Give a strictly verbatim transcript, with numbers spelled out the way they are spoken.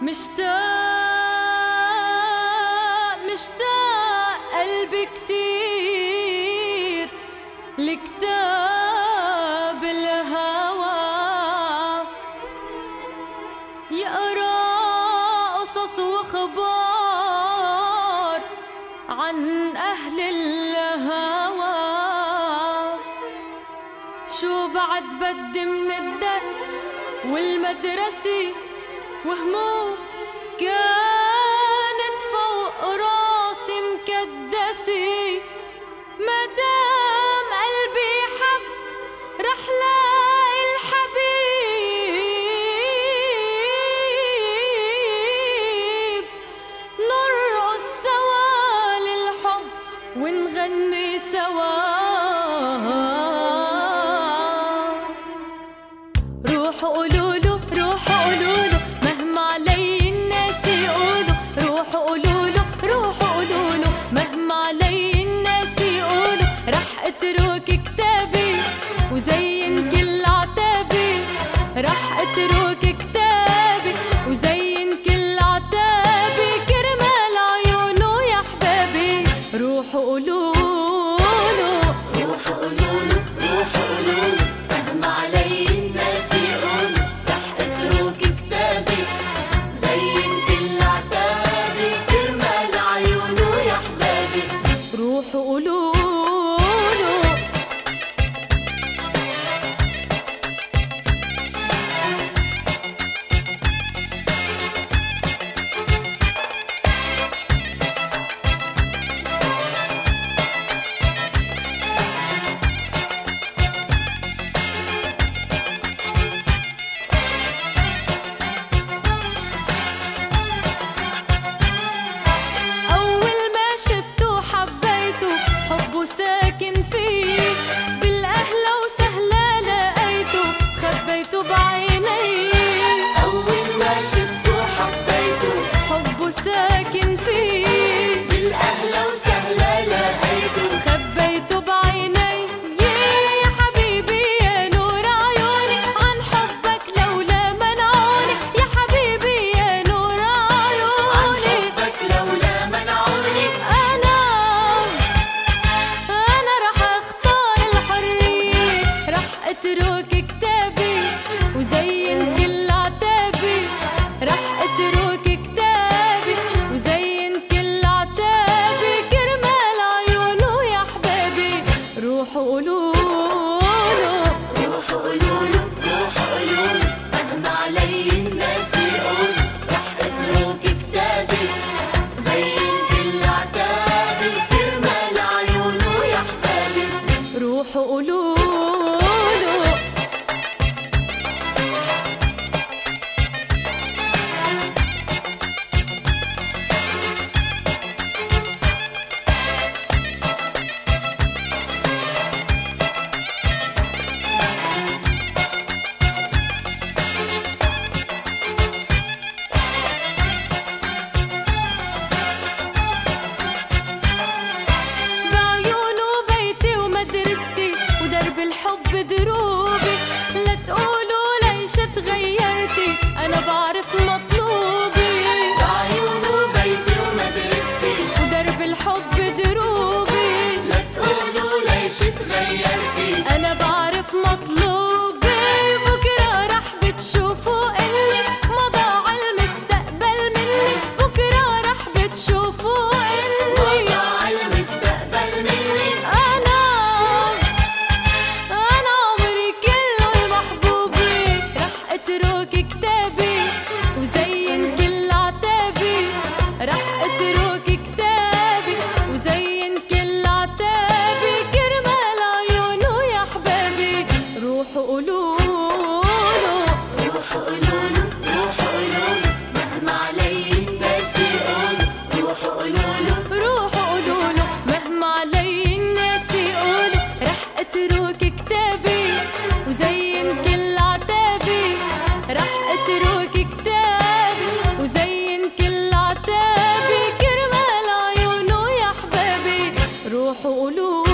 مشتاق مشتاق قلبي كتير لكتاب الهوى، يقرأ قصص وخبار عن أهل الهوى. شو بعد بدي من الدرس والمدرسة وهموم كانت فوق راسي مكدسة، مدام قلبي حب رح لاقي الحبيب، نرقص سوا للحب ونغني سوا. روحوا قولولو روحوا قولولو مهما علي الناس يقولوا، روحوا قولولو روحوا قولولو مهما علي الناس يقولوا. رح اترك كتابي وزين كل عتابي، رح اترك كتابي وزين كل عتابي، كرمال عيونه يا حبابي. روحوا قولولو روحوا قولولو روحوا قولولو مهما علي الناس يقولوا، رح اترك كتابي زين كل عتابي، كرمال عيونه يا حبابي. روحوا قولولو. ساكن فيه بالأهلا وسهلا لقيته، خبيته بعيني أول ما شفته حبيته، حبه ساكن فيه بالأهلا وسهلا لقيته، خبيته بعيني. يا حبيبي يا نور عيوني عن حبك لولا منعوني، يا حبيبي يا نور عيوني عن حبك لولا منعوني. أنا اترك كتابي وزين كل عتابي، رح اترك كتابي وزين كل عتابي، كرمال عيونه يا حبابي. روحوا قولولو روحوا قولولو روحوا قولولو مهما علي الناس يقولوا، رح اترك كتابي زين كل عتابي، كرمال عيونه يا حبابي. روحوا قولولو. الحب دروبي لا تقولوا ليش تغيرتي، أنا بعرف مطلوبي. بعيونه بيتي ومدرستي ودرب الحب دروبي، لا تقولوا ليش تغيرتي، أنا بعرف مطلوبي. بكرة رح بتشوفوا إني ما ضاع المستقبل مني، بكرة رح بتشوفوا إني ما ضاع المستقبل مني. أنا كتابي وزين كل عتابي، رح اترك كتابي وزين كل عتابي، كرمال عيونه يا حبابي. روحوا قولولو روحوا قولولو روحوا قولولو مهما علي الناس يقولوا، روحوا قولولو روحوا قولولو مهما علي الناس يقولوا، رح اترك كتابي وزين كل عتابي، رح اترك كتابي وزين كل عتابي، كرمال عيونه يا حبابي. روحوا قولولو.